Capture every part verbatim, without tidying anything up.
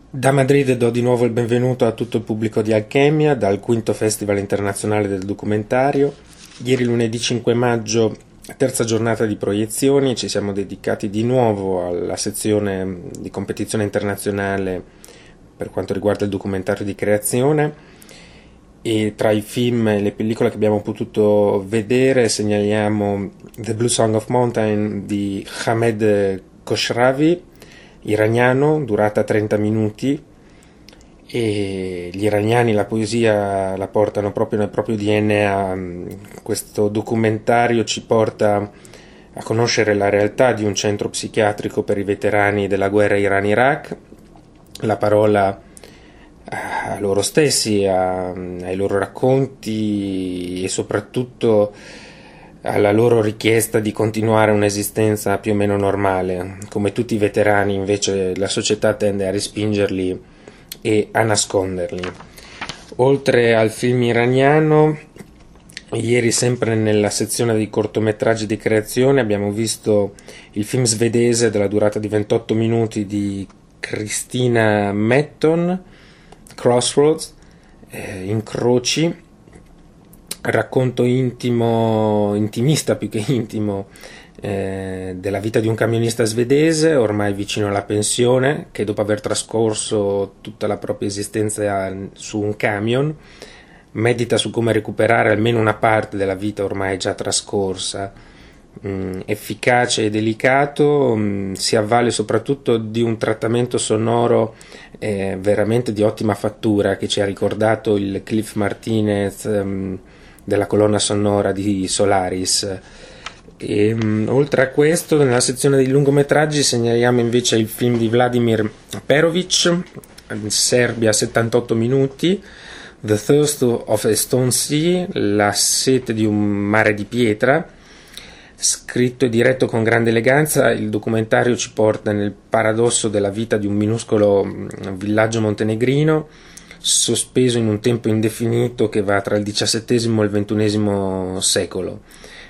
Da Madrid do di nuovo il benvenuto a tutto il pubblico di Alchemia dal quinto Festival Internazionale del Documentario. Ieri lunedì cinque maggio, terza giornata di proiezioni, ci siamo dedicati di nuovo alla sezione di competizione internazionale per quanto riguarda il documentario di creazione, e tra i film e le pellicole che abbiamo potuto vedere segnaliamo The Blue Song of Mountain di Ahmed Khoshravi, iraniano, durata trenta minuti, e gli iraniani la poesia la portano proprio nel proprio D N A. Questo documentario ci porta a conoscere la realtà di un centro psichiatrico per i veterani della guerra Iran-Iraq, la parola a loro stessi, a, ai loro racconti e soprattutto alla loro richiesta di continuare un'esistenza più o meno normale. Come tutti i veterani, invece, la società tende a respingerli e a nasconderli. Oltre al film iraniano, ieri sempre nella sezione dei cortometraggi di creazione abbiamo visto il film svedese della durata di ventotto minuti di Christina Metton, Crossroads, eh, Incroci, racconto intimo, intimista più che intimo, eh, della vita di un camionista svedese ormai vicino alla pensione, che dopo aver trascorso tutta la propria esistenza su un camion medita su come recuperare almeno una parte della vita ormai già trascorsa. Mm, efficace e delicato, mm, si avvale soprattutto di un trattamento sonoro eh, veramente di ottima fattura, che ci ha ricordato il Cliff Martinez mm, della colonna sonora di Solaris. E, um, oltre a questo, nella sezione dei lungometraggi segnaliamo invece il film di Vladimir Perovic, in Serbia, settantotto minuti, The Thirst of a Stone Sea, la sete di un mare di pietra. Scritto e diretto con grande eleganza, il documentario ci porta nel paradosso della vita di un minuscolo villaggio montenegrino, sospeso in un tempo indefinito che va tra il diciassettesimo e il ventunesimo secolo.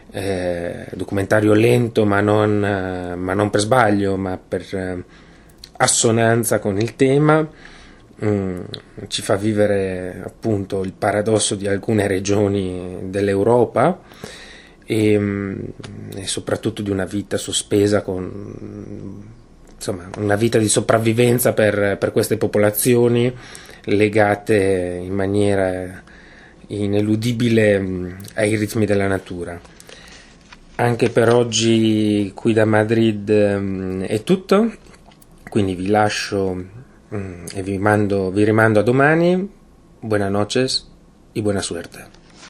Eh, documentario lento, ma non, eh, ma non per sbaglio, ma per eh, assonanza con il tema. Mm, ci fa vivere appunto il paradosso di alcune regioni dell'Europa e, e soprattutto di una vita sospesa, con insomma una vita di sopravvivenza per, per queste popolazioni legate in maniera ineludibile ai ritmi della natura. Anche per oggi qui da Madrid è tutto, quindi vi lascio e vi, mando, vi rimando a domani. Buenas noches y buena suerte.